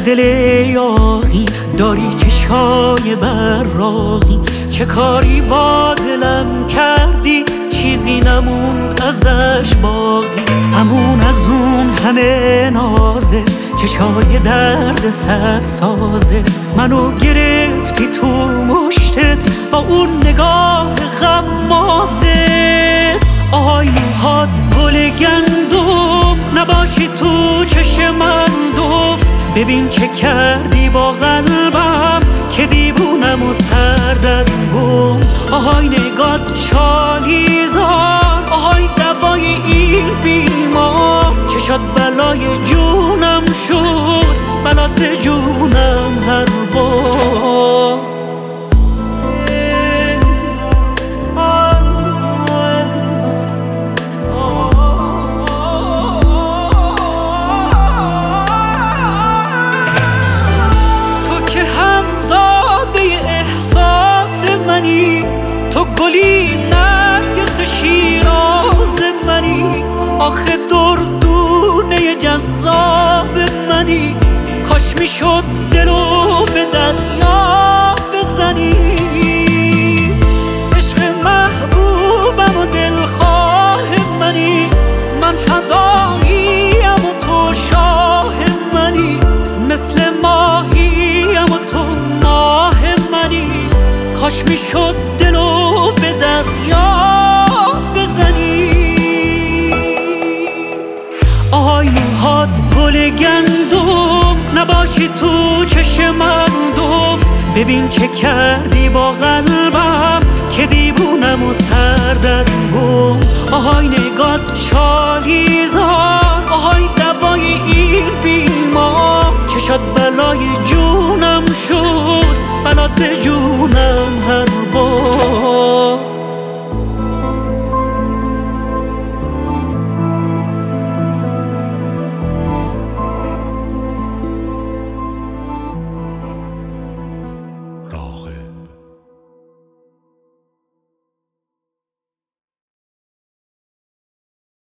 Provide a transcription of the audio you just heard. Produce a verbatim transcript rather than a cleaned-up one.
دل یاغی داری چشای براقی، چه کاری با دلم کردی چیزی نمون ازش باقی. امون از اون همه نازه، چشای درد سر سازه، منو گرفتی تو مشتت با اون نگاه غمازت. آهای موهات گل گندم، نباشی تو چشم من دوم. ببین چه کردی با قلبم که دیوونم و سردت گم. آهای نگات شالیزار، آهای دوای این بیمار. چشات بلای جونم شد، بلات جونم هر بار. تو گلی نرگس شیراز منی، آخه دردونه جذاب منی. کاش میشد دلو به دریا بزنی. عشق محبوبم و دلخواه منی، من فداییم و تو شاه منی. مثل ماهیم و تو ماه منی. کاش میشد دلو به دریا بزنی. آهای موهات گل گندم، نباشی تو چشم من دوم. ببین چه کردی با قلبم که دیوونم و سردت گم. آهای نگات شالیزار، آهای دوای این بیمار. چشات بلای جونم شد، بلات جونم